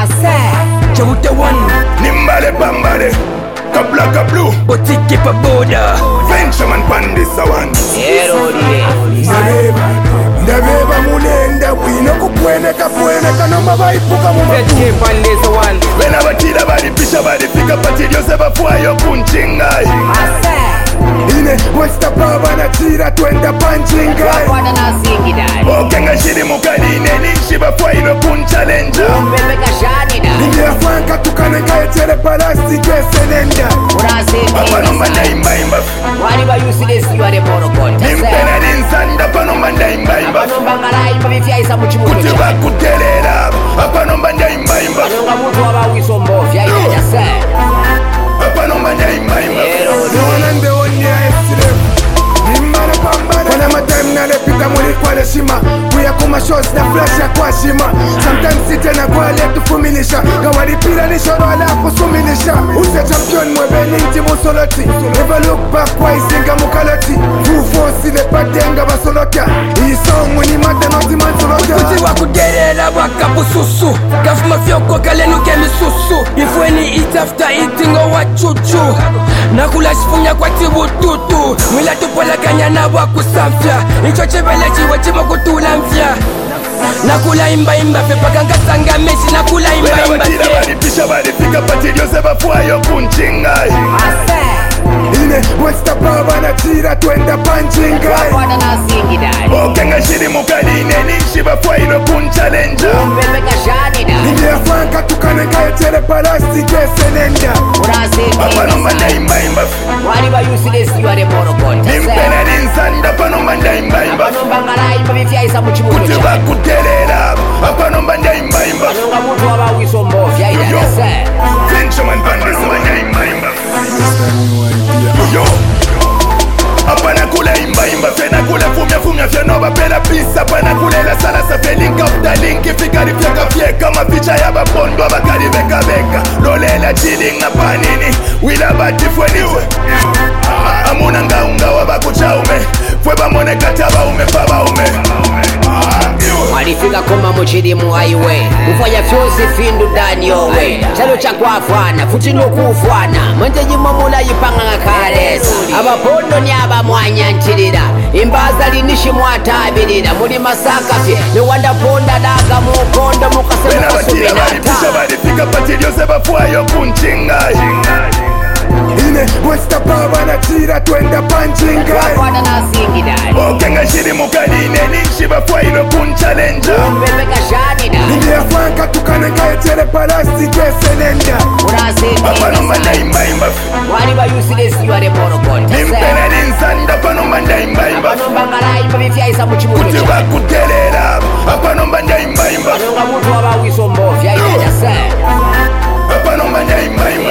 Chawuta one Nimbale Bambale Kabla Kablu Botiki pa boda Ventureman Pandisa one Ndabeba mulenda bwino kupweneka noma baipuka mu Botiki Pandisa one Bena batira balipisha balifika pati lyose bafwayo kunchingai ine westa baba na tira twenda panchingai Okenga shiri mukaline ninshi bafwayo kunchallenge India franka tukanenga etere palasti kesenenda Apanomba ndaimbaimba Wali ba useless you are a monopole. Nimpena ninsanda panomba ndaimbaimba Apanomba ngalaimba bifyaisa mu kibuga. Kuti bakutelera apanomba ndaimbaimba Anonga muntu abawiso mbovya yase. Apanomba ndaimbaimba Nona ndewonia esire Nimana pambana Wana matime nalepita muli kwa leshima Kuya kuma shows na flash ya kwa shima Sometimes site na kwa letu fumilisha Gawari pila ni shoro ala kusumilisha Use champion mwebeni nti musoloti Never look back kwa isinga mukaloti Fufosi le patenga basolota Isongu ni mata noti mansolota Kuti wakuderera wakabususu Gafuma fyoko kalenuke misusu Ifweni eat after eating owa chuchu Nakula shifunya kwa tibututu Mwila tupola kanyana wakusamfya Icho chebele chiwe chimo kutula mfya Nakula imba fepaka sanga meshi Nakula imba Batira balipisha balifika pati lyose bafwayo kunchingai Ine westa baba na tira twenda panchingai Wada na singi dai. Okenga shiri mukaline ninshi bafwayo kunchallenge Mbebeka shani dai. India franka tukanenga etere palasti kesenenda Apanomba Urasi. ndaimbaimba Wali ba useless you are a monopole. Nimpena ninsanda panomba ndaimbaimba Apanomba ngalaimba bifyaisa mu Kuti kibuga. bakutelera apanomba ndaimbaimba Anonga muntu abawiso mbovya yase. Ventureman Pandisa ndaimbaimba Yo Apana kula imbaimba Fena kula fumya fyanoba pela pisa Apana kula ila salasa fe link after link Fikari fyeka maficha ya bapondo Bakari beka Lolela chilling na panini Wila bati fweniwe Amuna ngaunga wabakuchaume Fwe bamone kataba ume paba ume Walifika koma muchirimu highway Ufanya fyose findu ndani yowe Chalo cha kwafwana futino kufwana Mwenteji momula yipanga ngakalesa Abapondo ni abamwanya nchirira Imbaza linishi mwatabirira Muli masaka fye Niwanda ponda daga mukondo Mukase Bena batira mukasuminata balipisha balifika pati lyose bafwayo kunchingai Ine westa baba na tira twenda panchingai Wada na singi dai. Okenga shiri mukaline ninshi bafwayo kunchallenge Mbebeka shani dai. India franka tukanenga etere palasti kesenenda Urasi. Apanomba ndaimbaimba Wali ba useless you are a monopole. Nimpena ninsanda panomba ndaimbaimba Apanomba ngalaimba bifyaisa mu Kuti kibuga. bakutelera apanomba ndaimbaimba Anonga muntu abawiso mbovya yase. Apanomba ndaimbaimba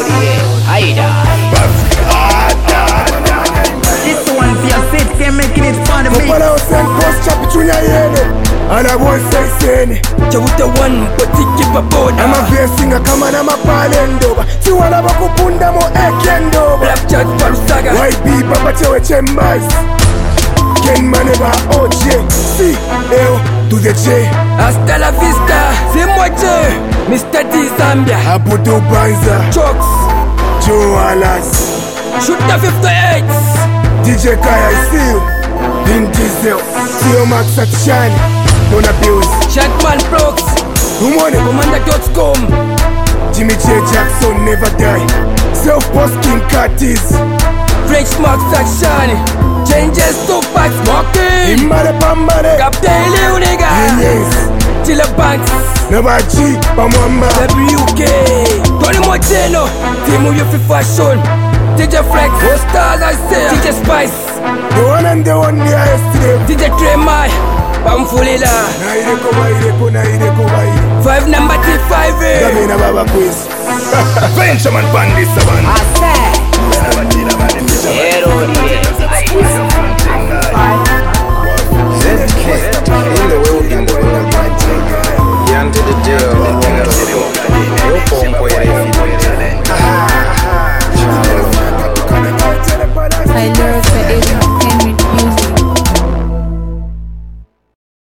This one for your set, they're making it fun to me. Mopala osen post chapi chunya yene Ana bonsa isene Chawuta one Botiki pa boda Ama vyesinga kama na mapale ndoba Tiwala bakupunda mo eke ndoba Black chat palusaga YB baba chewe chembaz Ken maneba OJ Si, eo, to the J Hasta la vista Zimwache Mr. D Zambia Abudu Banza Chokes Joe Alas Shooter 58 DJ Kaya I see you Vin Diesel Theo Max Atishani Don't abuse Shotman Brooks Umone Commander.com Jimmy J Jackson never die Self-post King Curtis French Mark Saction Changes to Pax Smoking Imare Pambare Captain Leoniga Yes Chilla Banks Nabaji Pamwamba WK Tony Moteno Timu Yufi Fashion DJ Flex Four Stars I say DJ Spice The one and the one near yesterday DJ Tremai Pamfulila Naireko 5 number T5 Gamina Baba Quiz Ventureman Pandisa Bena batira balipisha Erodi. bafwayo kunchingai In the way